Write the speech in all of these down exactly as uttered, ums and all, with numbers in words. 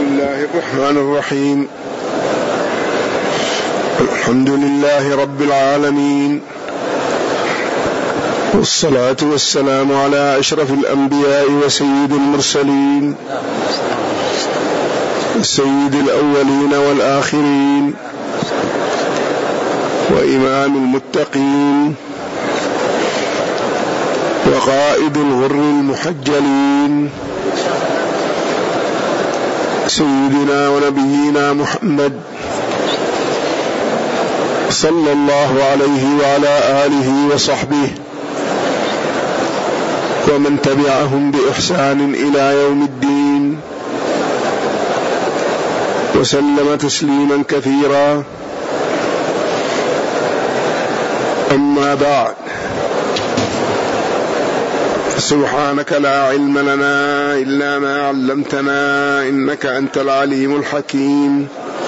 الله الرحمن الرحيم. الحمد لله رب العالمين، والصلاة والسلام على أشرف الأنبياء وسيد المرسلين، سيد الأولين والآخرين، وإمام المتقين، وقائد الغر المحجلين، سيدنا ونبينا محمد صلى الله عليه وعلى آله وصحبه ومن تبعهم بإحسان إلى يوم الدين، وسلم تسليما كثيرا. أما بعد، سبحانك لا علم لنا إلا ما علمتنا إنك أنت العليم الحكيم.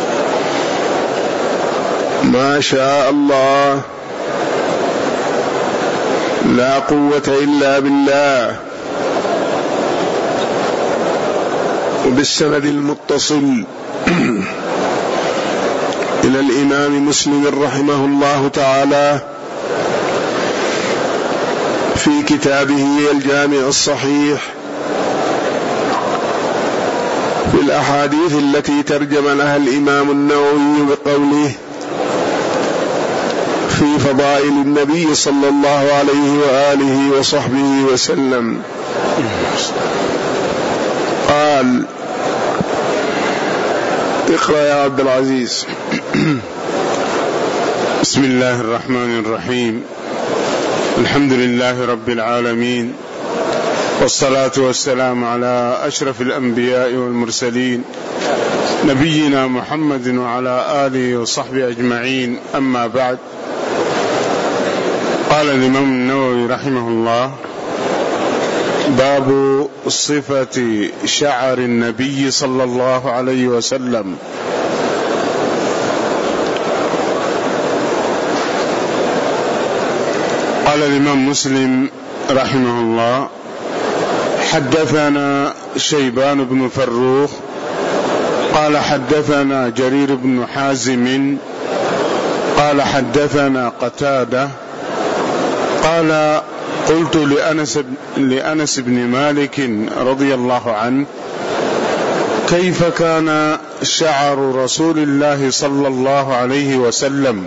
ما شاء الله، لا قوة إلا بالله. وبالسند المتصل إلى الإمام مسلم رحمه الله تعالى في كتابه الجامع الصحيح في الأحاديث التي ترجم لها الإمام النووي بقوله: في فضائل النبي صلى الله عليه وآله وصحبه وسلم، قال: اقرأ يا عبد العزيز. بسم الله الرحمن الرحيم. الحمد لله رب العالمين، والصلاة والسلام على أشرف الأنبياء والمرسلين، نبينا محمد وعلى آله وصحبه أجمعين. أما بعد، قال الإمام النووي رحمه الله: باب صفة شعر النبي صلى الله عليه وسلم. قال الإمام مسلم رحمه الله: حدثنا شيبان بن فروخ قال حدثنا جرير بن حازم قال حدثنا قتادة قال: قلت لأنس, لأنس بن مالك رضي الله عنه: كيف كان شعر رسول الله صلى الله عليه وسلم؟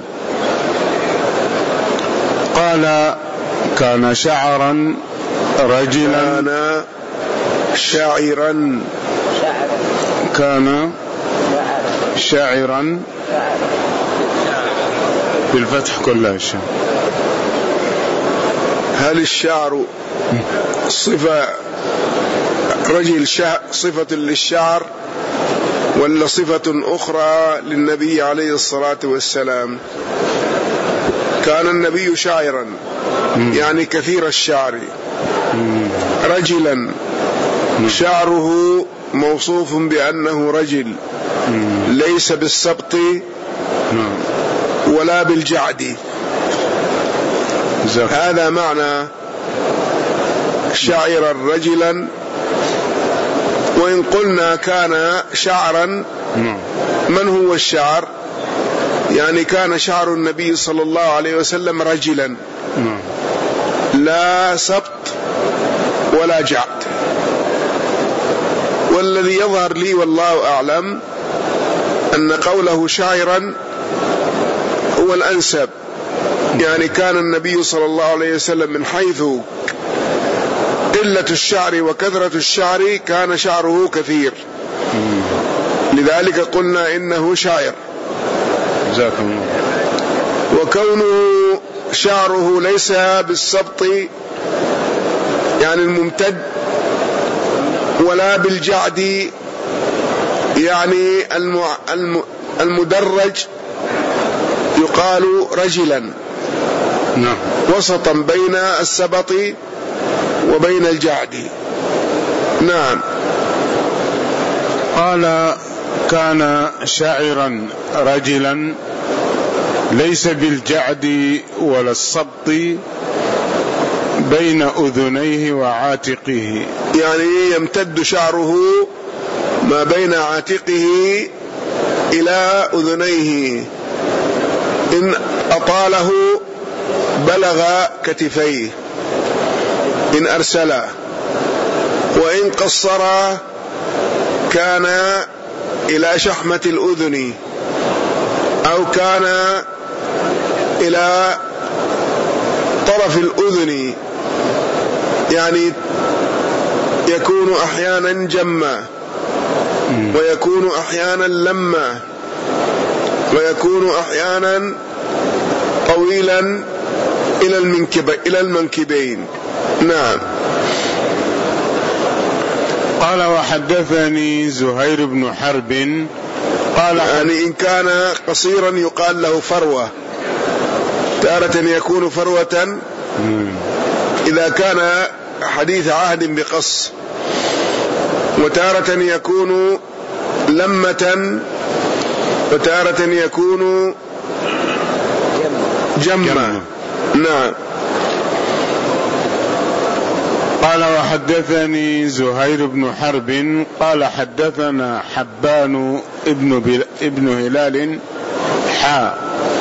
قال: كان شعرا رجلا كان شاعرا كان شاعرا بالفتح كلها الشيء. هل الشعر صفة رجل صفة للشعر ولا صفة أخرى للنبي عليه الصلاة والسلام؟ كان النبي شاعرا يعني كثير الشعر، رجلا شعره موصوف بأنه رجل، ليس بالسبط ولا بالجعد. هذا معنى شاعرا رجلا. وإن قلنا كان شعرا، من هو الشعر؟ يعني كان شعر النبي صلى الله عليه وسلم رجلا، لا سبط ولا جعد. والذي يظهر لي والله أعلم أن قوله شاعرا هو الأنسب. يعني كان النبي صلى الله عليه وسلم من حيث قلة الشعر وكثرة الشعر كان شعره كثير، لذلك قلنا إنه شاعر. وكونه شعره ليس بالسبط يعني الممتد ولا بالجعد يعني المدرج، يقال رجلا وسطا بين السبط وبين الجعد. نعم. قال: كان شاعرا رجلا ليس بالجعد ولا السبط بين أذنيه وعاتقه، يعني يمتد شعره ما بين عاتقه إلى أذنيه، إن أطاله بلغ كتفيه إن أرسله، وإن قصر كان إلى شحمة الأذن، أو كان إلى طرف الأذن، يعني يكون أحيانا جما، ويكون أحيانا لما، ويكون أحيانا طويلا إلى المنكب إلى المنكبين. نعم. قال وحدثني زهير بن حرب قال يعني إن كان قصيرا يقال له فروة، تارة يكون فروة إذا كان حديث عهد بقص، وتارة يكون لمة، وتارة يكون جمة. نعم. قال وحدثني زهير بن حرب قال حدثنا حبان ابن, بل... ابن هلال حا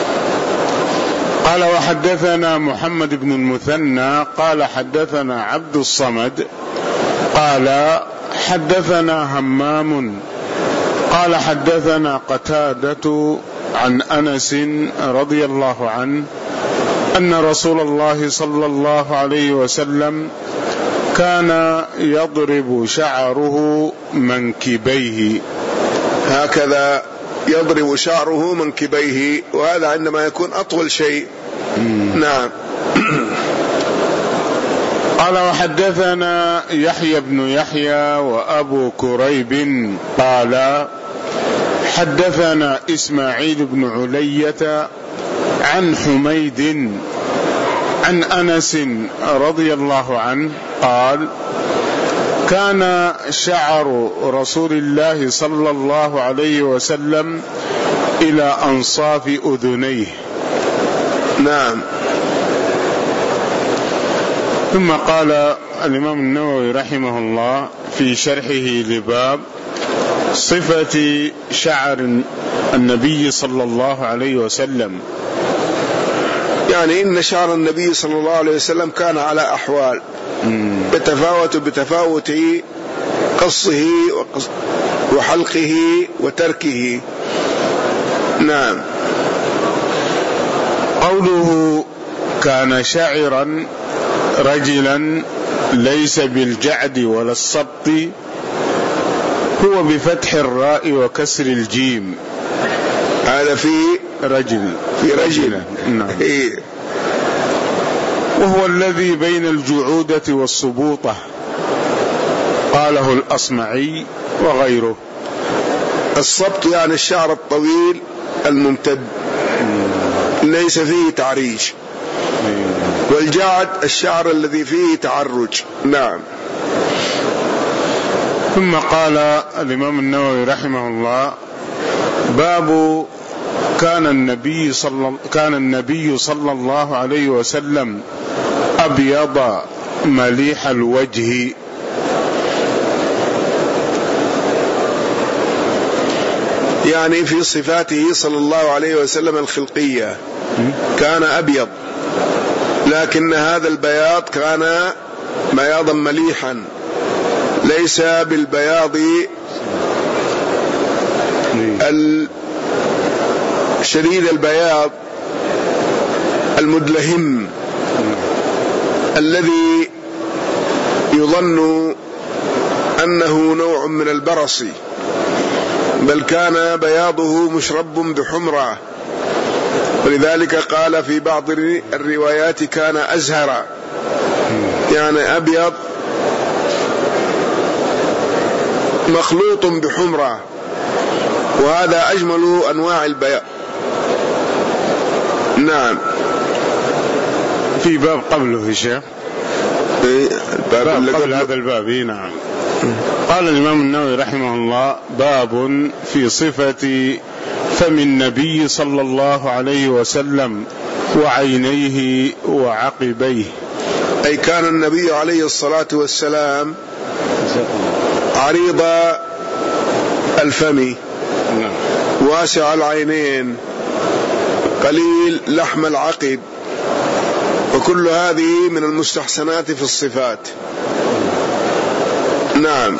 قال وحدثنا محمد بن المثنى قال حدثنا عبد الصمد قال حدثنا همام قال حدثنا قتادة عن أنس رضي الله عنه أن رسول الله صلى الله عليه وسلم كان يضرب شعره منكبيه، هكذا يضرب شعره منكبيه، وهذا عندما يكون أطول شيء. نعم. قال وحدثنا يحيى بن يحيى وأبو كريب قال حدثنا إسماعيل بن علية عن حميد عن أنس رضي الله عنه قال كان شعر رسول الله صلى الله عليه وسلم إلى أنصاف أذنيه. نعم. ثم قال الإمام النووي رحمه الله في شرحه لباب صفة شعر النبي صلى الله عليه وسلم، يعني إن شعر النبي صلى الله عليه وسلم كان على أحوال بتفاوت بتفاوت قصه وحلقه وتركه. نعم. قوله كان شاعرا رجلا ليس بالجعد ولا السبط، هو بفتح الراء وكسر الجيم، هذا في رجل في رجل. نعم. إيه. وهو الذي بين الجعودة والسبوطة، قاله الأصمعي وغيره. السبط يعني الشعر الطويل الممتد ليس فيه تعريج، والجعد الشعر الذي فيه تعرج. نعم. ثم قال الإمام النووي رحمه الله باب كان النبي صلى كان النبي صلى الله عليه وسلم أبيض مليح الوجه. يعني في صفاته صلى الله عليه وسلم الخلقية كان أبيض، لكن هذا البياض كان بياضا مليحا، ليس بالبياض شديد البياض المدلهم الذي يظن أنه نوع من البرص، بل كان بياضه مشرب بحمرة، ولذلك قال في بعض الروايات كان أزهر، يعني أبيض مخلوط بحمرة، وهذا أجمل أنواع البياض. نعم. في باب قبله في شيء باب قبل قبل هذا الباب. نعم. قال الإمام النووي رحمه الله باب في صفة فم النبي صلى الله عليه وسلم وعينيه وعقبيه، أي كان النبي عليه الصلاة والسلام عريض الفم، واسع العينين، قليل لحم العقب، وكل هذه من المستحسنات في الصفات. نعم.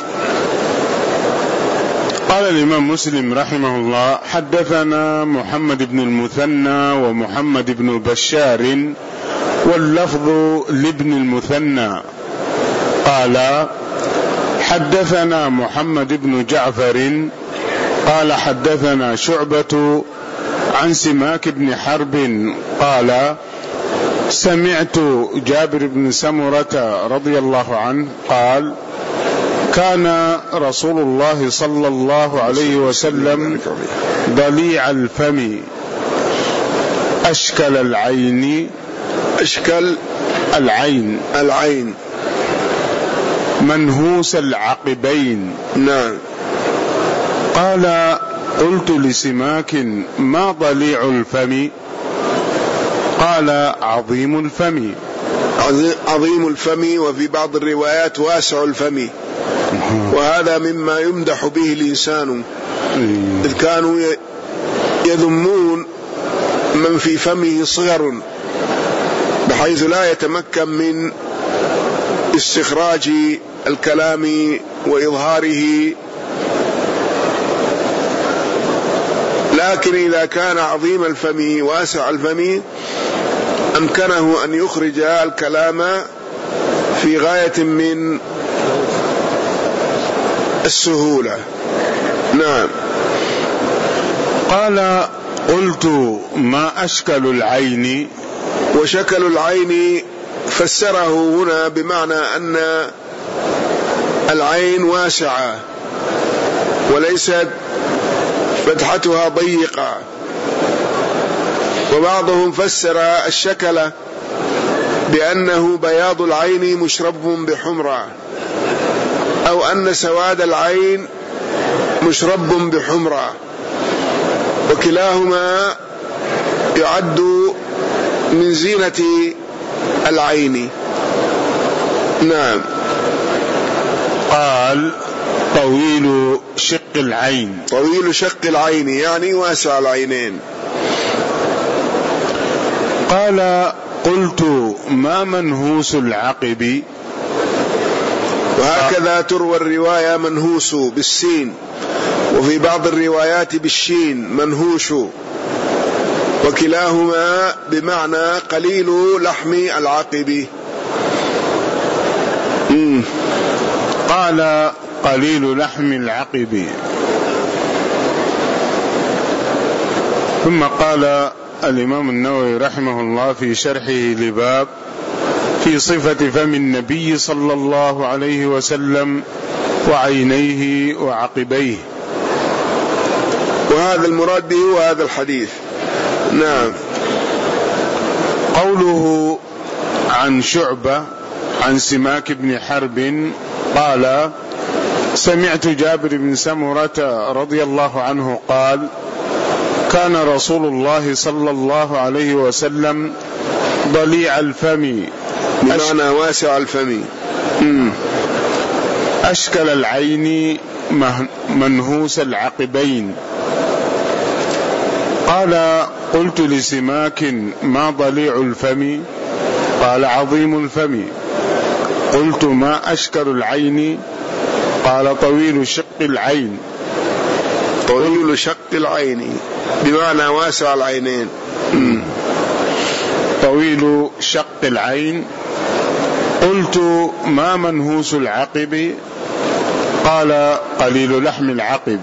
قال الإمام مسلم رحمه الله: حدثنا محمد بن المثنى ومحمد بن بشار، واللفظ لابن المثنى قال: حدثنا محمد بن جعفر قال: حدثنا شعبة عن سماك بن حرب قال: سمعت جابر بن سمرة رضي الله عنه قال: كان رسول الله صلى الله عليه وسلم ضليع الفم أشكل العين أشكل العين العين منهوس العقبين. نعم. قال: قلت لسماك: ما ضليع الفم؟ قال: عظيم الفم. عظيم الفم، وفي بعض الروايات واسع الفم، وهذا مما يمدح به الإنسان، إذ كانوا يذمون من في فمه صغر بحيث لا يتمكن من استخراج الكلام وإظهاره، لكن إذا كان عظيم الفم واسع الفم أمكنه أن يخرج الكلام في غاية من السهولة. نعم. قال: قلت: ما أشكل العين؟ وشكل العين فسره هنا بمعنى أن العين واسعة وليست فتحتها ضيقة، وبعضهم فسر الشكل بأنه بياض العين مشرب بحمرة، أو أن سواد العين مشرب بحمرة، وكلاهما يعد من زينة العين. نعم. قال: طويل شق العين. طويل شق العين يعني واسع العينين. قال: قلت: ما منهوس العقب؟ وهكذا تروى الرواية منهوس بالسين، وفي بعض الروايات بالشين منهوش، وكلاهما بمعنى قليل لحم العقب. مم. قال: قليل لحم العقب. ثم قال الإمام النووي رحمه الله في شرحه لباب في صفة فم النبي صلى الله عليه وسلم وعينيه وعقبيه، وهذا المراد به وهذا الحديث. نعم. قوله عن شعبة عن سماك بن حرب قال: سمعت جابر بن سمرة رضي الله عنه قال: كان رسول الله صلى الله عليه وسلم ضليع الفم، بمعنى واسع الفم، أشكل العين منهوس العقبين. قال: قلت لسماك: ما ضليع الفم؟ قال: عظيم الفم. قلت: ما أشكل العين؟ قال: طويل شق العين. طويل شق العين بمعنى واسع العينين. طويل شق العين. قلت: ما منهوس العقب؟ قال: قليل لحم العقب.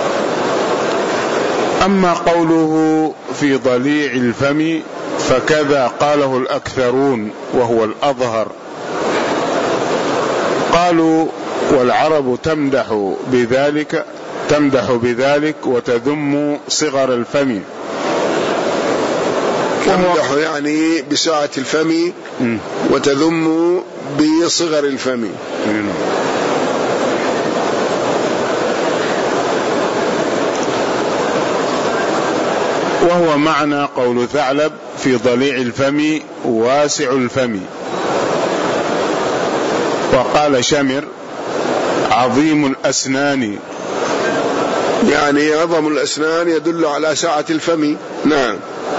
أما قوله في ضليع الفم فكذا قاله الأكثرون وهو الأظهر. قالوا: والعرب تمدح بذلك تمدح بذلك وتذم صغر الفم. تمدح يعني بسعة الفم وتذم بصغر الفم. وهو معنى قول ثعلب في ضليع الفم واسع الفم. وقال شمر: عظيم الأسنان يعني عظم الأسنان يدل على سعة الفم. نعم.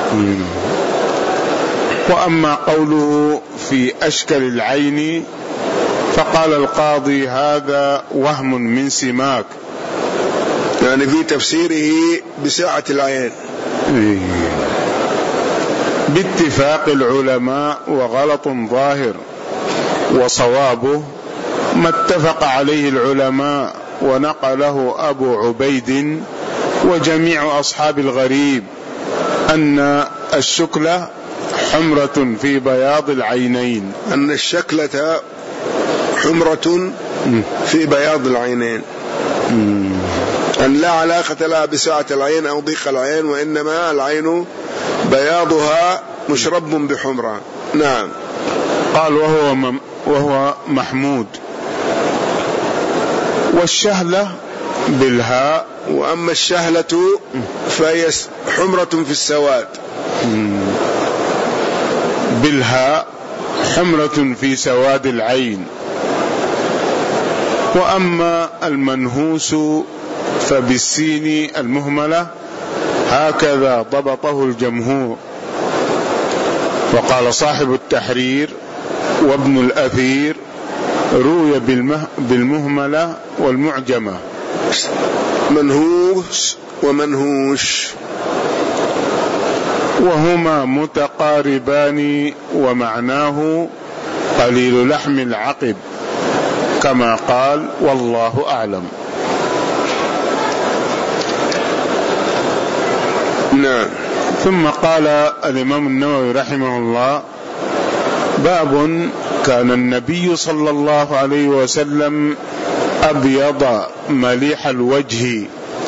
وأما قوله في أشكل العين فقال القاضي هذا وهم من سماك، يعني في تفسيره بسعة العين باتفاق العلماء، وغلط ظاهر، وصوابه ما اتفق عليه العلماء ونقله أبو عبيد وجميع أصحاب الغريب أن الشكلة حمرة في بياض العينين، أن الشكلة حمرة في بياض العينين، أن لا علاقة لها بسعة العين أو ضيق العين، وإنما العين بياضها مشرب بحمرة. نعم. قال وهو, وهو محمود. والشهلة بالهاء. وأما الشهلة فهي حمرة في السواد بالهاء، حمرة في سواد العين. وأما المنهوس فبالسين المهملة، هكذا ضبطه الجمهور. وقال صاحب التحرير وابن الأثير روي بالمهملة والمعجمة. منهوس ومنهوش وهما متقاربان، ومعناه قليل لحم العقب كما قال والله أعلم. نعم. ثم قال الإمام النووي رحمه الله باب كان النبي صلى الله عليه وسلم أبيض مليح الوجه.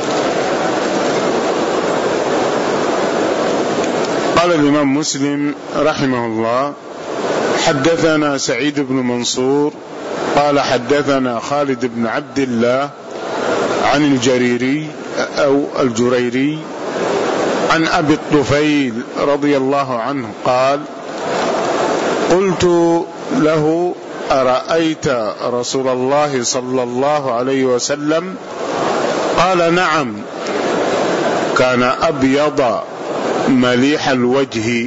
قال الإمام مسلم رحمه الله حدثنا سعيد بن منصور قال حدثنا خالد بن عبد الله عن الجريري أو الجريري عن أبي الطفيل رضي الله عنه قال قلت له أرأيت رسول الله صلى الله عليه وسلم؟ قال نعم، كان أبيض مليح الوجه.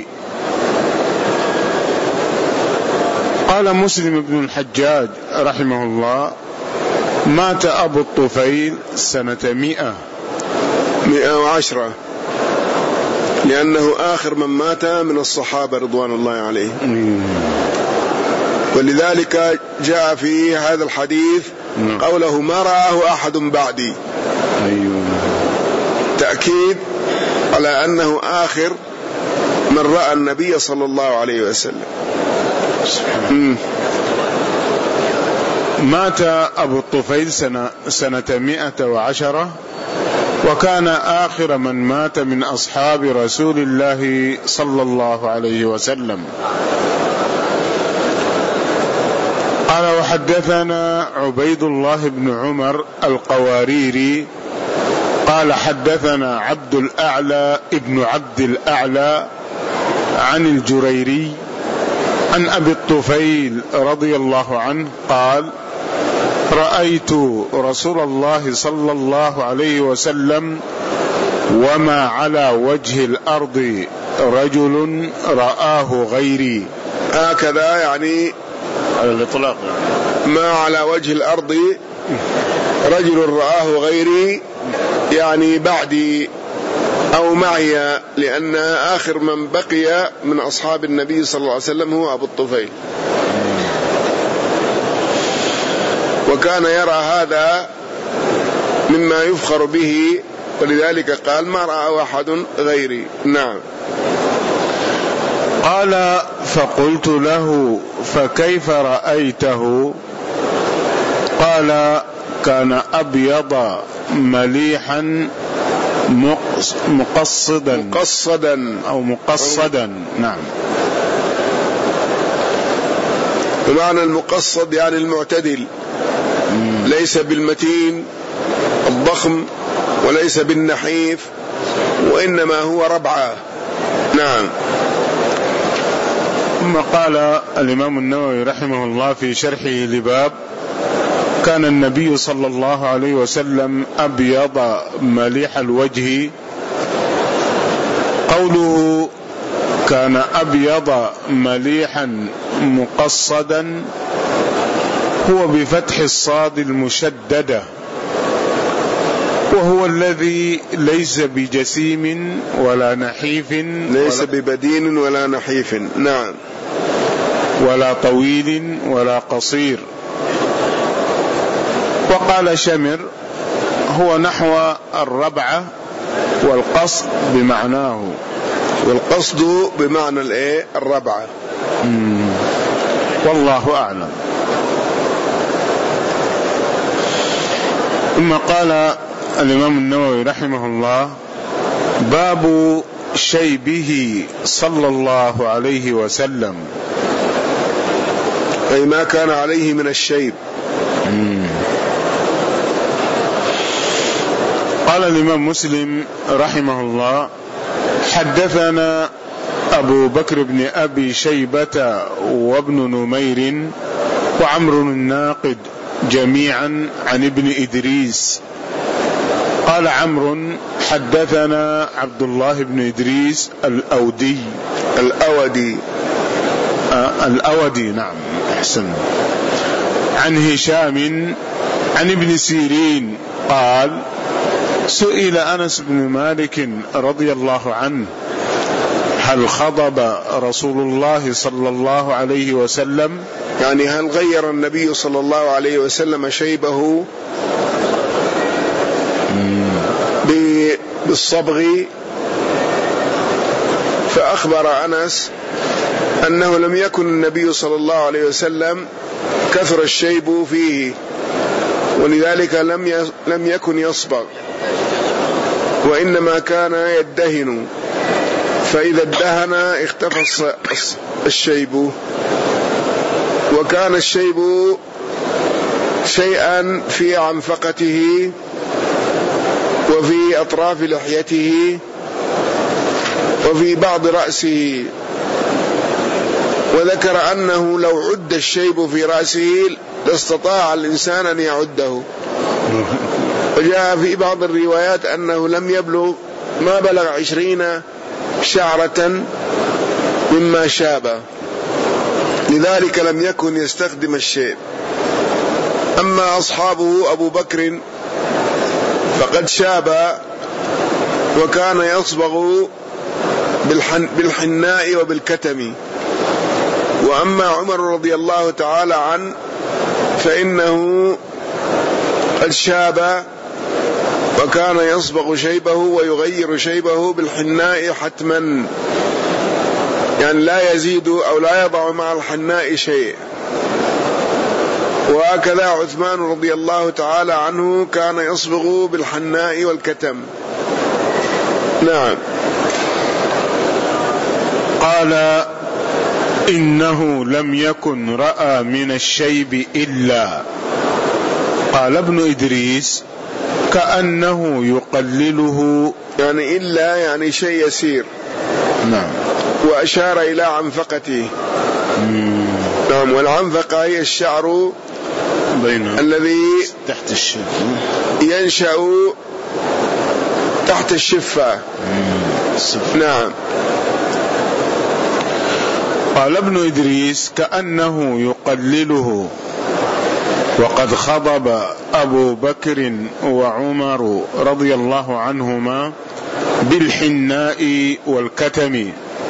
قال مسلم بن الحجاج رحمه الله مات أبو الطفيل سنة مئة مئة وعشرة، لأنه آخر من مات من الصحابة رضوان الله عليهم، ولذلك جاء في هذا الحديث قوله ما رآه أحد بعدي، تأكيد على أنه آخر من رأى النبي صلى الله عليه وسلم. مات أبو الطفيل سنة, سنة مئة وعشرة، وكان آخر من مات من أصحاب رسول الله صلى الله عليه وسلم. قال وحدثنا عبيد الله بن عمر القواريري قال حدثنا عبد الأعلى ابن عبد الأعلى عن الجريري عن أبي الطفيل رضي الله عنه قال رأيت رسول الله صلى الله عليه وسلم وما على وجه الأرض رجل رآه غيري. هكذا يعني على الإطلاق، ما على وجه الأرض رجل رآه غيري، يعني بعدي أو معي، لأن آخر من بقي من أصحاب النبي صلى الله عليه وسلم هو أبو الطفيل، وكان يرى هذا مما يفخر به، ولذلك قال ما رأى أحد غيري. نعم. قال فقلت له فكيف رأيته؟ قال كان أبيض مليحا مقصدا مقصدا أو مقصدا. نعم. بمعنى المقصد يعني المعتدل، ليس بالمتين الضخم وليس بالنحيف، وإنما هو ربعة. نعم. ثم قال الإمام النووي رحمه الله في شرحه لباب كان النبي صلى الله عليه وسلم أبيض مليح الوجه. قوله كان أبيض مليحا مقصدا هو بفتح الصاد المشددة، وهو الذي ليس بجسيم ولا نحيف، ليس ببدين ولا نحيف، نعم، ولا طويل ولا قصير. وقال شمر هو نحو الربعة، والقصد بمعناه، والقصد بمعنى الايه الربعة. والله أعلم. ثم قال الإمام النووي رحمه الله: باب شيبه صلى الله عليه وسلم، أي ما كان عليه من الشيب. مم. قال الإمام مسلم رحمه الله: حدثنا أبو بكر بن أبي شيبة وابن نمير وعمر الناقد جميعا عن ابن إدريس. قال عمرو: حدثنا عبد الله بن إدريس الأودي الأودي آه الأودي نعم أحسن، عن هشام عن ابن سيرين قال: سئل أنس بن مالك رضي الله عنه: هل خضب رسول الله صلى الله عليه وسلم؟ يعني هل غير النبي صلى الله عليه وسلم شيبه بالصبغ؟ فأخبر أنس أنه لم يكن النبي صلى الله عليه وسلم كثر الشيب فيه، ولذلك لم لم يكن يصبغ، وإنما كان يدهن، فإذا ادهن اختفى الشيب. وكان الشيب شيئا في عنفقته وفي أطراف لحيته وفي بعض رأسه، وذكر أنه لو عد الشيب في رأسه لاستطاع الإنسان أن يعده. وجاء في بعض الروايات أنه لم يبلغ ما بلغ عشرين شعرة مما شاب، لذلك لم يكن يستخدم الشيب. أما أصحابه أبو بكر فقد شاب وكان يصبغ بالحناء وبالكتم. وأما عمر رضي الله تعالى عنه فإنه قد شاب وكان يصبغ شيبه ويغير شيبه بالحناء حتما، يعني لا يزيد أو لا يضع مع الحناء شيء. وهكذا عثمان رضي الله تعالى عنه كان يصبغ بالحناء والكتم. نعم. قال: إنه لم يكن رأى من الشيب إلا، قال ابن إدريس: كأنه يقلله، يعني إلا يعني شيء يسير. نعم. وأشار إلى عنفقته. مم. نعم. والعنفقة هي الشعر بينه الذي تحت الشفة، ينشأ تحت الشفة. نعم. قال ابن إدريس: كأنه يقلله. وقد خضب أبو بكر وعمر رضي الله عنهما بالحناء والكتم.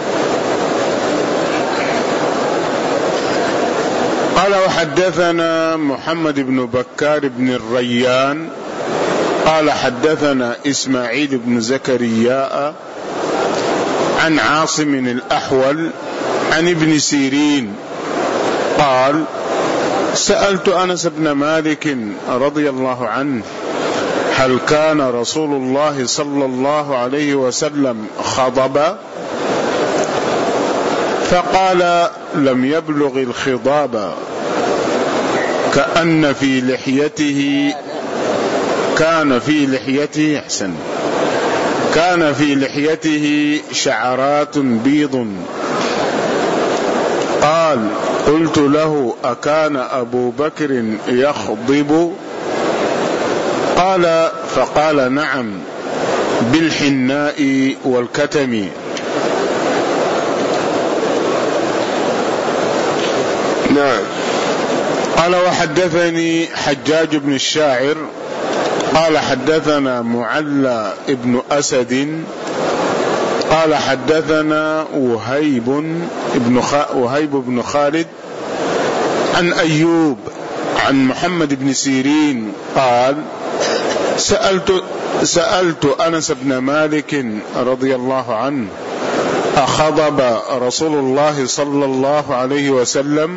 قال: وحدثنا محمد بن بكار بن الريان قال: حدثنا إسماعيل بن زكريا عن عاصم الأحول عن ابن سيرين قال: سألت أنس بن مالك رضي الله عنه: هل كان رسول الله صلى الله عليه وسلم خضب؟ فقال: لم يبلغ الخضاب، كأن في لحيته كان في لحيته أحسن كان في لحيته شعرات بيض. قال: قلت له: أكان أبو بكر يخضب؟ قال: فقال: نعم، بالحناء والكتم. نعم. قال: وحدثني حجاج بن الشاعر قال حدثنا معلى بن أسد قال حدثنا وهيب بن خ... وهيب بن خالد عن أيوب عن محمد بن سيرين قال: سألت سألت أنس بن مالك رضي الله عنه: أخضب رسول الله صلى الله عليه وسلم؟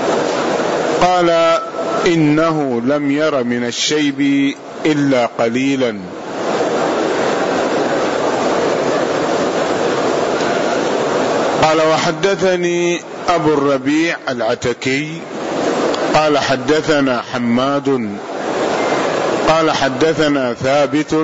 قال: إنه لم ير من الشيب إلا قليلا. قال: وحدثني أبو الربيع العتكي قال حدثنا حماد قال حدثنا ثابت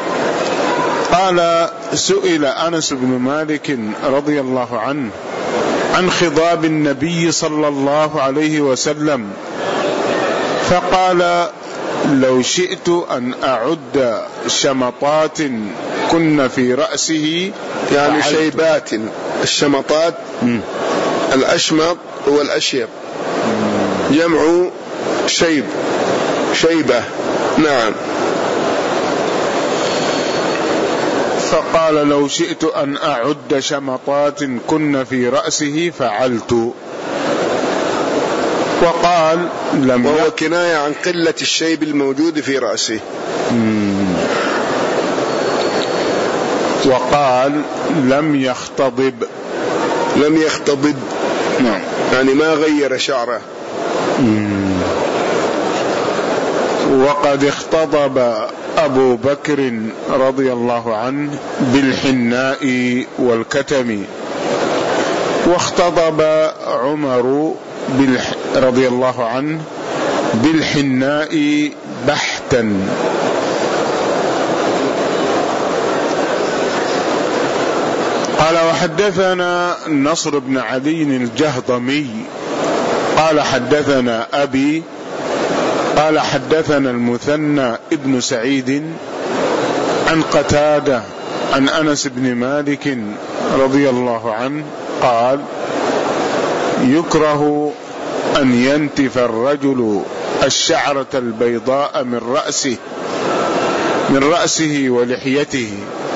قال: سئل أنس بن مالك رضي الله عنه عن خضاب النبي صلى الله عليه وسلم، فقال: لو شئت أن أعد شمطات كن في رأسه، يعني شيبات. الشمطات م. الأشمط هو الأشيب، جمع شيب، شيبة. نعم. فقال: لو شئت أن أعد شمطات كن في رأسه فعلت. وقال: لم وهو كناية عن قلة الشيب الموجود في رأسه. مم. وقال: لم يختضب. لم يختضب نعم، يعني ما غير شعره. مم. وقد اختضب أبو بكر رضي الله عنه بالحناء والكتم، واختضب عمر بالح... رضي الله عنه بالحناء بحتا. قال: وحدثنا نصر بن علي الجهضمي قال حدثنا أبي قال حدثنا المثنى ابن سعيد عن قتادة عن أنس بن مالك رضي الله عنه قال: يكره أن ينتف الرجل الشعرة البيضاء من رأسه من رأسه ولحيته.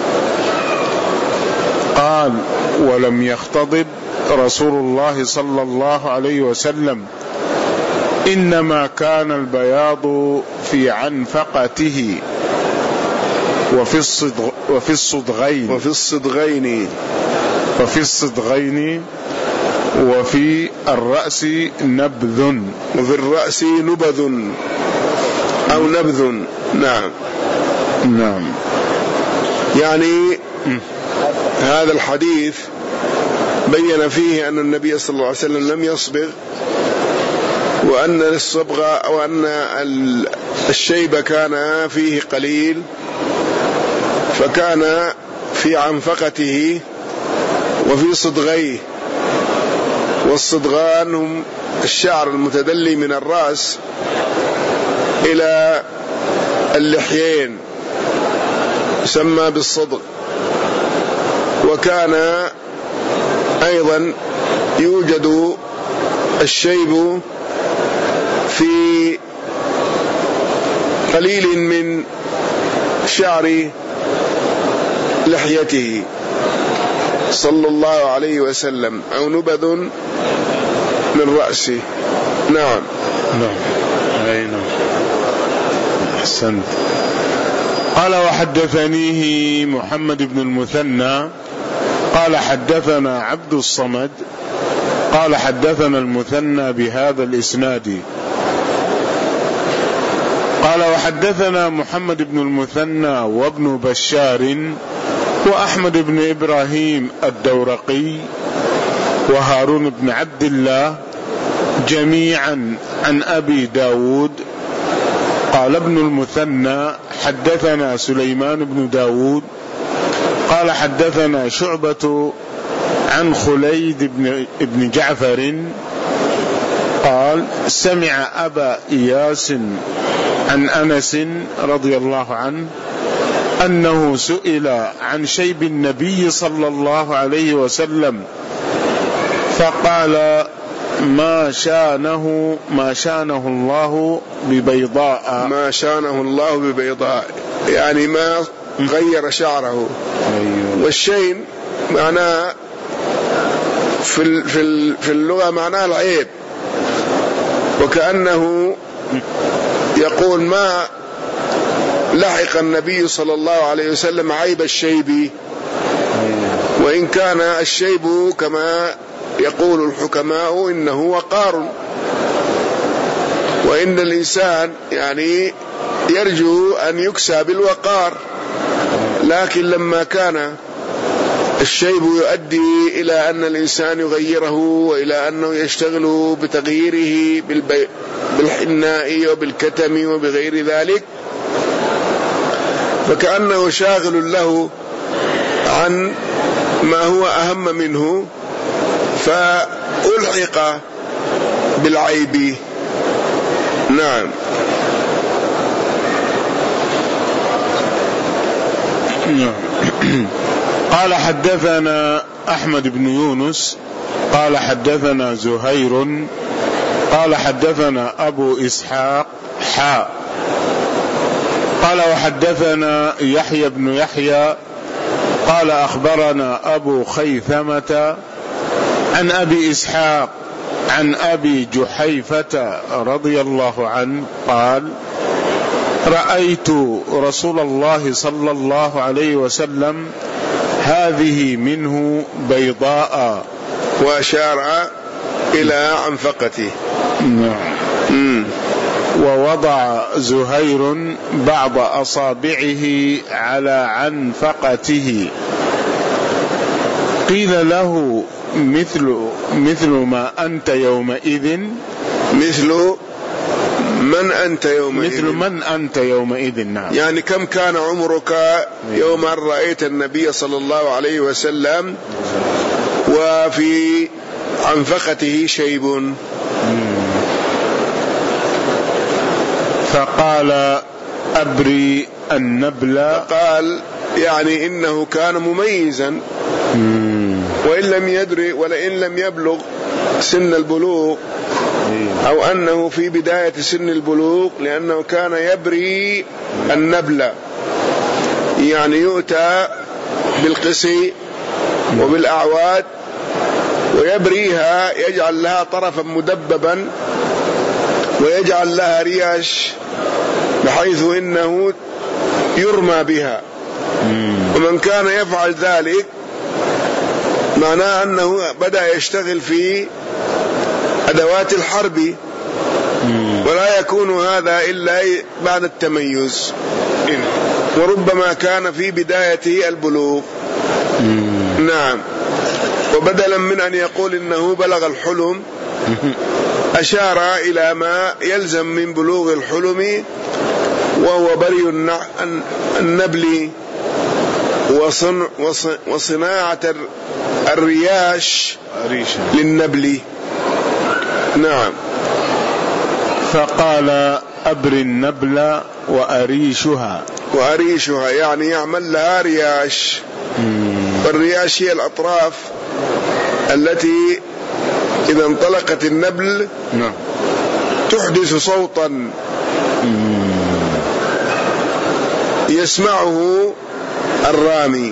قال: ولم يختضب رسول الله صلى الله عليه وسلم، إنما كان البياض في عنفقته وفي الصدغ وفي الصدغين وفي الصدغين وفي الصدغين وفي الرأس نبذ وفي الرأس نبذ أو نبذ. نعم. نعم. يعني هذا الحديث بين فيه أن النبي صلى الله عليه وسلم لم يصبغ، وأن الصبغة أو أن الشيب كان فيه قليل، فكان في عنفقته وفي صدغيه. والصدغان هم الشعر المتدلي من الرأس إلى اللحيين، يسمى بالصدغ. وكان أيضا يوجد الشيب في قليل من شعر لحيته صلى الله عليه وسلم، أو نبذ من رأسه. نعم. نعم. أي نعم. أحسنت. قال: وحدثنيه محمد بن المثنى قال حدثنا عبد الصمد قال حدثنا المثنى بهذا الإسناد. قال: وحدثنا محمد بن المثنى وابن بشار وأحمد بن إبراهيم الدورقي وهارون بن عبد الله جميعا عن أبي داود. قال ابن المثنى: حدثنا سليمان بن داود قال حدثنا شعبة عن خليد بن, بن جعفر قال سمع أبا إياس عن أنس رضي الله عنه أنه سئل عن شيب النبي صلى الله عليه وسلم فقال ما شانه ما شانه الله ببيضاء. ما شانه الله ببيضاء يعني ما غير شعره. والشين معناه في في اللغة معناه العيب، وكأنه يقول ما لحق النبي صلى الله عليه وسلم عيب الشيب، وإن كان الشيب كما يقول الحكماء إنه وقار، وإن الإنسان يعني يرجو أن يكسى بالوقار، لكن لما كان الشيب يؤدي إلى أن الإنسان يغيره وإلى أنه يشتغل بتغييره بالحناء وبالكتم وبغير ذلك، فكأنه شاغل له عن ما هو أهم منه، فألحق بالعيب. نعم. قال حدثنا أحمد بن يونس قال حدثنا زهير قال حدثنا أبو إسحاق حاء قال وحدثنا يحيى بن يحيى قال أخبرنا أبو خيثمة عن أبي إسحاق عن أبي جحيفة رضي الله عنه قال رأيت رسول الله صلى الله عليه وسلم هذه منه بيضاء، وأشار إلى عنفقته. نعم. ووضع زهير بعض أصابعه على عنفقته. قيل له مثل مثل ما أنت يومئذ مثل من أنت يومئذ مثل من أنت يومئذ. نعم. يعني كم كان عمرك يوم أن رأيت النبي صلى الله عليه وسلم وفي عنفقته شيب؟ فقال أبري النبل. فقال يعني إنه كان مميزا، وإن لم يدري ولئن لم يبلغ سن البلوغ، أو أنه في بداية سن البلوغ، لأنه كان يبري النبل، يعني يؤتى بالقسي وبالأعواد ويبريها، يجعل لها طرفا مدببا ويجعل لها رياش بحيث إنه يرمى بها. ومن كان يفعل ذلك معناه أنه بدأ يشتغل في أدوات الحرب، ولا يكون هذا إلا بعد التميز، وربما كان في بداية البلوغ. نعم. وبدلا من أن يقول إنه بلغ الحلم أشار إلى ما يلزم من بلوغ الحلم، وهو بري النبل وصناعة الرياش للنبل. نعم. فقال أبر النبل وأريشها. وأريشها يعني يعمل لها رياش. والرياش هي الأطراف التي إذا انطلقت النبل تحدث صوتا يسمعه الرامي.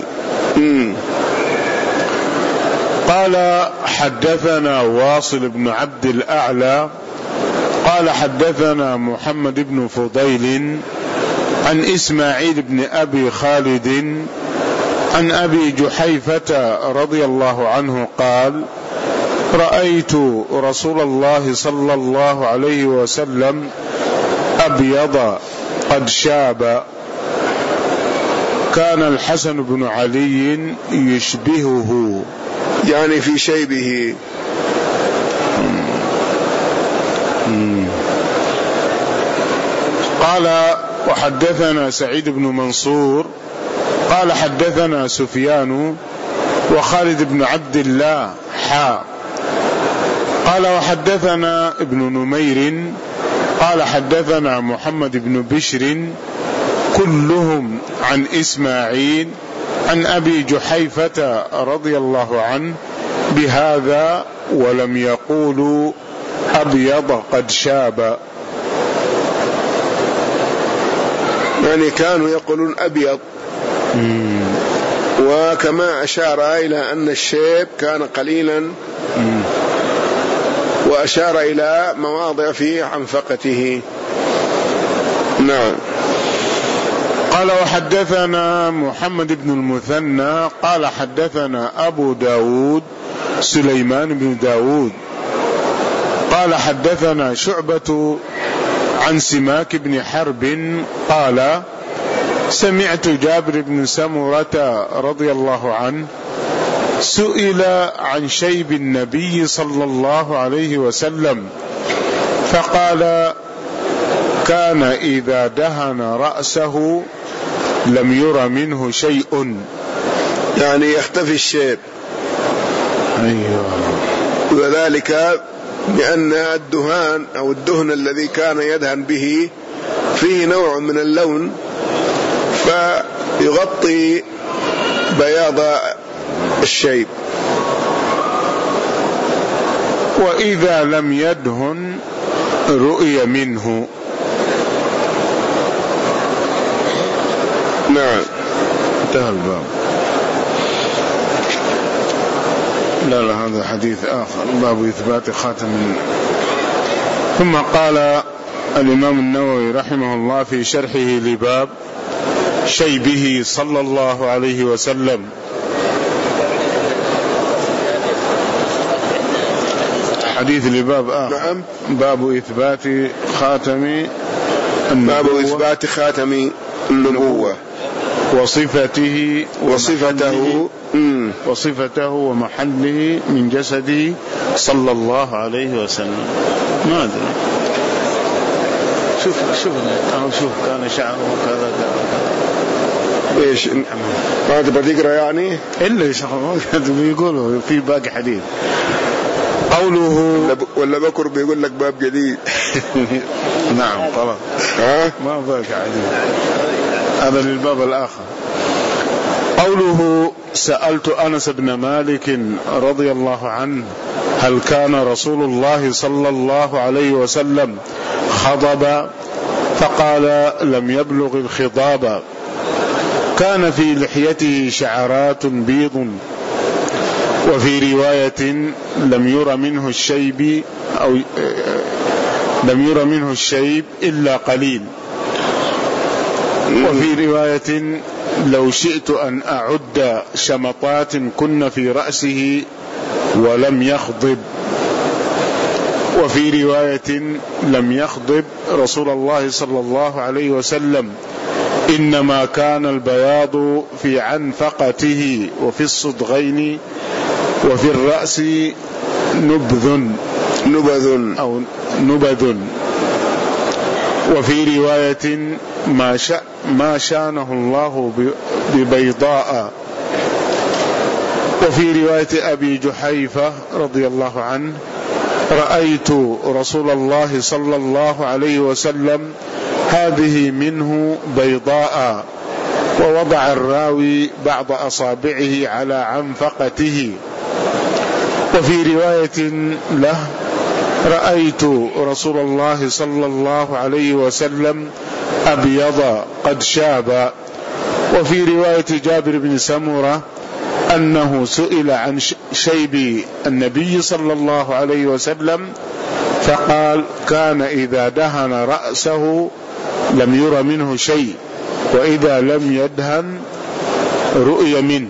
قال حدثنا واصل بن عبد الأعلى قال حدثنا محمد بن فضيل عن إسماعيل بن أبي خالد عن أبي جحيفة رضي الله عنه قال رأيت رسول الله صلى الله عليه وسلم أبيض قد شاب، كان الحسن بن علي يشبهه يعني في شيبه. قال وحدثنا سعيد بن منصور قال حدثنا سفيان وخالد بن عبد الله حا قال وحدثنا ابن نمير قال حدثنا محمد بن بشر كلهم عن إسماعيل عن أبي جحيفة رضي الله عنه بهذا ولم يقولوا أبيض قد شاب. يعني كانوا يقولون أبيض. مم. وكما أشار إلى أن الشيب كان قليلا. مم. وأشار إلى مواضع في عنفقته. نعم. قال وحدثنا محمد بن المثنى قال حدثنا أبو داود سليمان بن داود قال حدثنا شعبة عن سماك بن حرب قال سمعت جابر بن سمرة رضي الله عنه سئل عن شيب النبي صلى الله عليه وسلم فقال كان إذا دهن رأسه لم ير منه شيء. يعني يختفي الشيب. أيوة. وذلك بأن الدهان أو الدهن الذي كان يدهن به فيه نوع من اللون فيغطي بياض الشيب. وإذا لم يدهن رؤي منه. نعم. انتهى الباب. لا لا هذا حديث آخر باب إثبات خاتم. ثم قال الإمام النووي رحمه الله في شرحه لباب شيبه صلى الله عليه وسلم حديث لباب آخر. نعم. باب إثبات خاتم النبوة. باب إثبات خاتم النبوة وصفته وصفته وصفته ومحله من جسده صلى الله عليه وسلم. ما أدري شوف شوف أو شوف كان شعره كذا كذا. إيش ما تبغى تقرأ يعني إلا يشرحون بيقولوا في باقي حديث. قوله ولا بكر بيقول لك باب جديد. نعم طبعا. ها ما باقي حديث هذا للباب الآخر. قوله سألت أنس بن مالك رضي الله عنه هل كان رسول الله صلى الله عليه وسلم خضب فقال لم يبلغ الخضاب كان في لحيته شعرات بيض وفي رواية لم ير منه الشيب أو لم ير منه الشيب إلا قليل وفي رواية لو شئت أن أعد شمطات كن في رأسه ولم يخضب وفي رواية لم يخضب رسول الله صلى الله عليه وسلم إنما كان البياض في عنفقته وفي الصدغين وفي الرأس نبذ نبذ أو نبذ وفي رواية ما شاء ما شانه الله ببيضاء وفي رواية أبي جحيفة رضي الله عنه رأيت رسول الله صلى الله عليه وسلم هذه منه بيضاء ووضع الراوي بعض أصابعه على عنفقته وفي رواية له رأيت رسول الله صلى الله عليه وسلم أبيض قد شاب وفي رواية جابر بن سمرة أنه سئل عن شيب النبي صلى الله عليه وسلم فقال كان إذا دهن رأسه لم ير منه شيء وإذا لم يدهن رؤي منه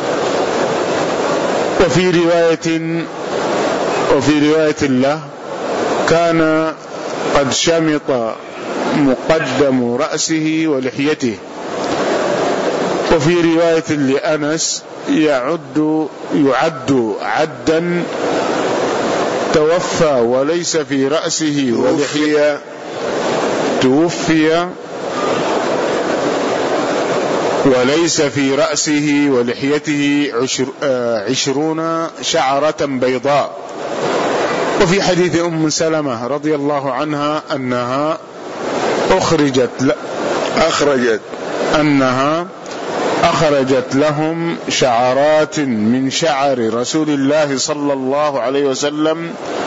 وفي رواية وفي رواية له كان قد شمط مقدم رأسه ولحيته وفي رواية لأنس يعد يعد عدا توفى وليس في رأسه ولحية توفي وليس في رأسه ولحيته عشر عشرون شعرة بيضاء وفي حديث أم سلمة رضي الله عنها أنها أخرجت أخرجت أنها أخرجت لهم شعرات من شعر رسول الله صلى الله عليه وسلم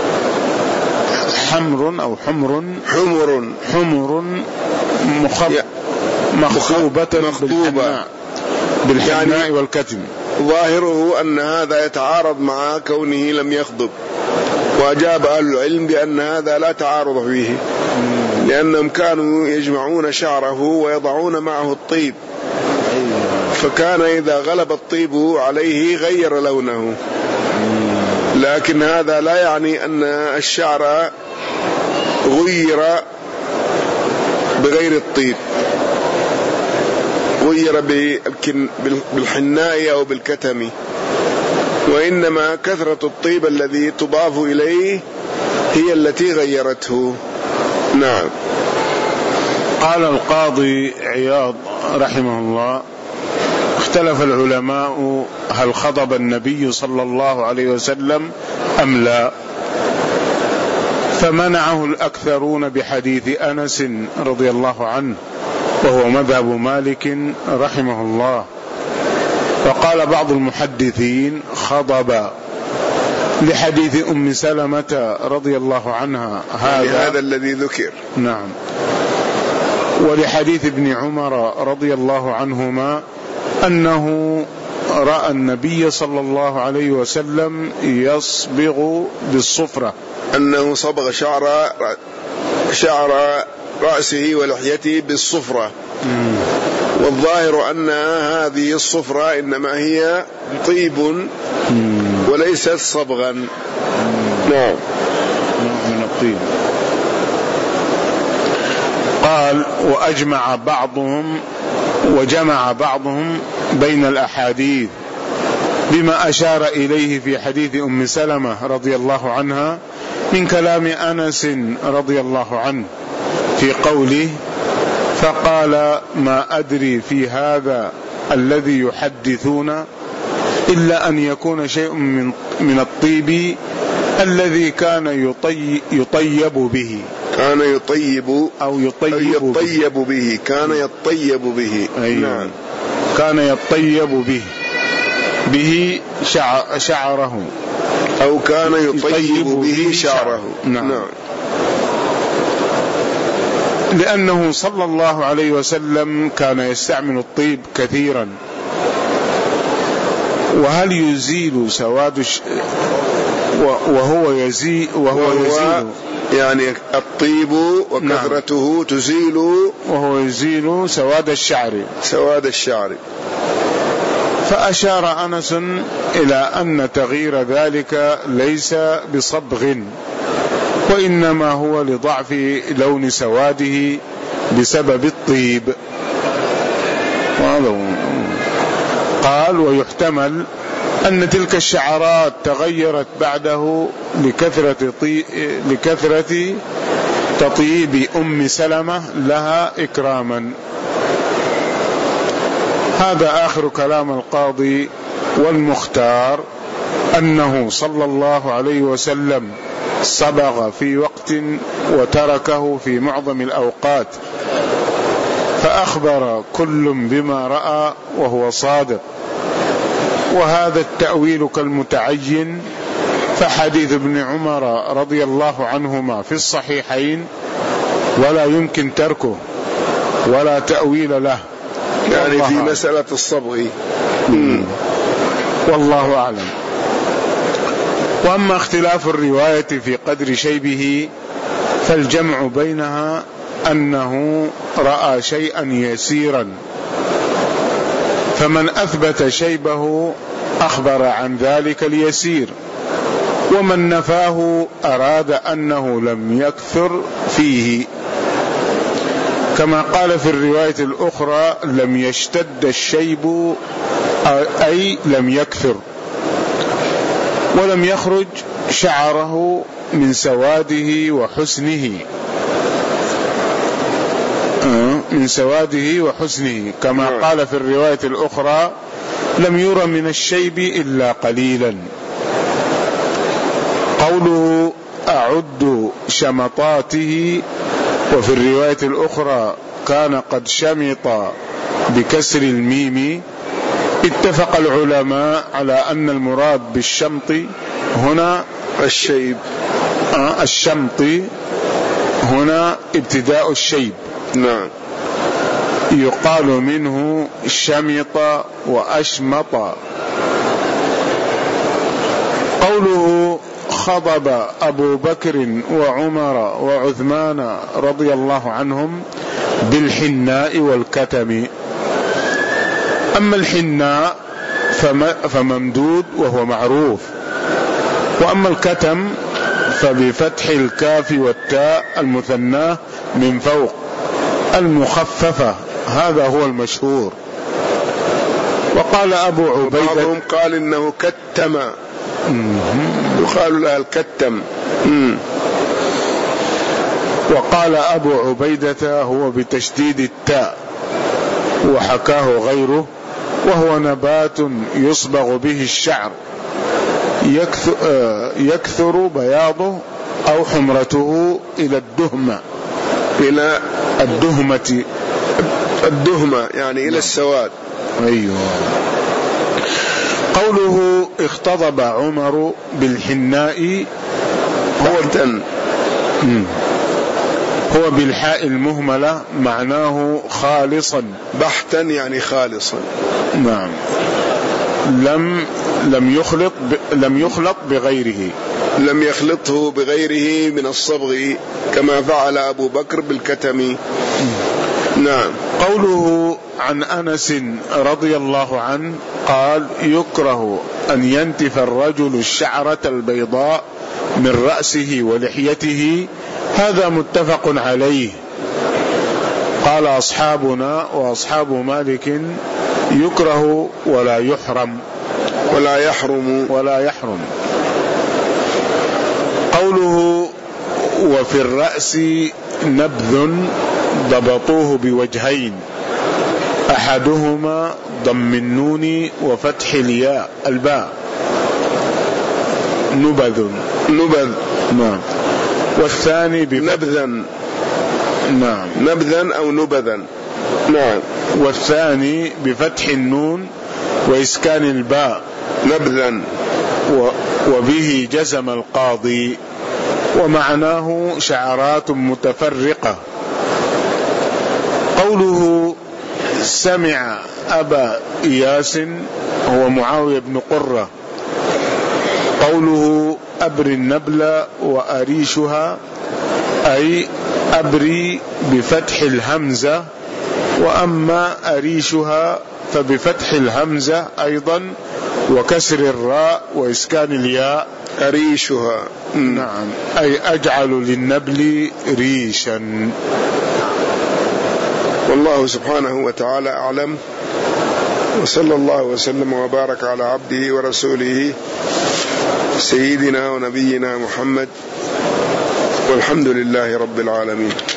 حمر أو حمر حمر حمر مخب مخطوبة بالحناء بالحناء يعني والكتم. ظاهره أن هذا يتعارض مع كونه لم يخضب، وأجاب أهل العلم بأن هذا لا تعارض فيه، لأنهم كانوا يجمعون شعره ويضعون معه الطيب، فكان إذا غلب الطيب عليه غير لونه، لكن هذا لا يعني أن الشعر غير بغير الطيب، غير بالحناء أو بالكتم، وإنما كثرة الطيب الذي تضاف إليه هي التي غيرته. نعم. قال القاضي عياض رحمه الله: اختلف العلماء هل خضب النبي صلى الله عليه وسلم أم لا، فمنعه الأكثرون بحديث أنس رضي الله عنه، وهو مذهب مالك رحمه الله. وقال بعض المحدثين خضب لحديث أم سلمة رضي الله عنها، هذا هذا الذي ذكر. نعم. ولحديث ابن عمر رضي الله عنهما أنه رأى النبي صلى الله عليه وسلم يصبغ بالصفرة، أنه صبغ شعر شعر رأسه ولحيته بالصفرة. مم. والظاهر أن هذه الصفرة إنما هي طيب مم. وليست صبغا. نعم. من الطيب. قال: وأجمع بعضهم وجمع بعضهم بين الأحاديث بما أشار إليه في حديث أم سلمة رضي الله عنها من كلام أنس رضي الله عنه في قوله: فقال: ما أدري في هذا الذي يحدثون إلا أن يكون شيء من من الطيب الذي كان يطي يطيب به كان يطيب أو يطيب, يطيب به. به كان يطيب به. أيوة. نعم. كان يطيب به به شعر شعره أو كان يطيب, يطيب به شعره. نعم. نعم. لأنه صلى الله عليه وسلم كان يستعمل الطيب كثيرا. وهل يزيل سواد الش... وهو يزيل وهو, وهو يزيل يعني الطيب وكثرته. نعم. تزيل وهو يزيل سواد الشعر سواد الشعر. فأشار أنس إلى أن تغيير ذلك ليس بصبغ، وإنما هو لضعف لون سواده بسبب الطيب. قال: ويحتمل أن تلك الشعرات تغيرت بعده لكثرة, طي... لكثرة تطيب أم سلمة لها إكراما. هذا آخر كلام القاضي. والمختار أنه صلى الله عليه وسلم صبغ في وقت وتركه في معظم الأوقات، فأخبر كل بما رأى وهو صادق. وهذا التأويل كالمتعين، فحديث ابن عمر رضي الله عنهما في الصحيحين ولا يمكن تركه ولا تأويل له، يعني في مسألة الصبغ. والله أعلم. وأما اختلاف الرواية في قدر شيبه فالجمع بينها أنه رأى شيئا يسيرا، فمن أثبت شيبه أخبر عن ذلك اليسير، ومن نفاه أراد أنه لم يكثر فيه، كما قال في الرواية الأخرى: لم يشتد الشيب أي لم يكثر، ولم يخرج شعره من سواده وحسنه من سواده وحسنه كما قال في الرواية الأخرى: لم ير من الشيب إلا قليلا. قوله أعد شمطاته. وفي الرواية الأخرى كان قد شمط بكسر الميم. اتفق العلماء على أن المراد بالشمط هنا الشيب. آه الشمط هنا ابتداء الشيب. نعم. يقال منه شمط وأشمط. قوله خضب أبو بكر وعمر وعثمان رضي الله عنهم بالحناء والكتم. أما الحناء فممدود وهو معروف، وأما الكتم فبفتح الكاف والتاء المثناه من فوق المخففة، هذا هو المشهور. وقال أبو عبيدة، بعضهم قال إنه كتم، يقال لها الكتم. وقال أبو عبيدة هو بتشديد التاء، وحكاه غيره، وهو نبات يصبغ به الشعر يكثر بياضه أو حمرته إلى الدهمة، إلى الدهمة الدهمة يعني إلى السواد. أيوه. قوله اختضب عمر بالحناء هو هو بالحاء المهملة، معناه خالصا بحتا، يعني خالصا. نعم. لم لم يخلط لم يخلط بغيره، لم يخلطه بغيره من الصبغ كما فعل أبو بكر بالكتم. نعم. قوله عن أنس رضي الله عنه قال يكره أن ينتف الرجل الشعرة البيضاء من رأسه ولحيته، هذا متفق عليه. قال أصحابنا وأصحاب مالك يكره ولا يحرم ولا يحرم ولا يحرم. قوله وفي الرأس نبذ ضبطوه بوجهين، أحدهما ضم النون وفتح الياء الباء، نبذ نبذ نعم. والثاني نبذا، نعم، نبذا أو نبذا. نعم. والثاني بفتح النون وإسكان الباء نبذا، وبه جزم القاضي، ومعناه شعرات متفرقة. قوله سمع أبا إياس هو معاوية بن قرة. قوله أبري النبل وأريشها أي أبري بفتح الهمزة، وأما أريشها فبفتح الهمزة أيضا وكسر الراء وإسكان الياء أريشها. نعم، أي أجعل للنبل ريشا. والله سبحانه وتعالى أعلم، وصلى الله وسلم وبارك على عبده ورسوله سيدنا ونبينا محمد، والحمد لله رب العالمين.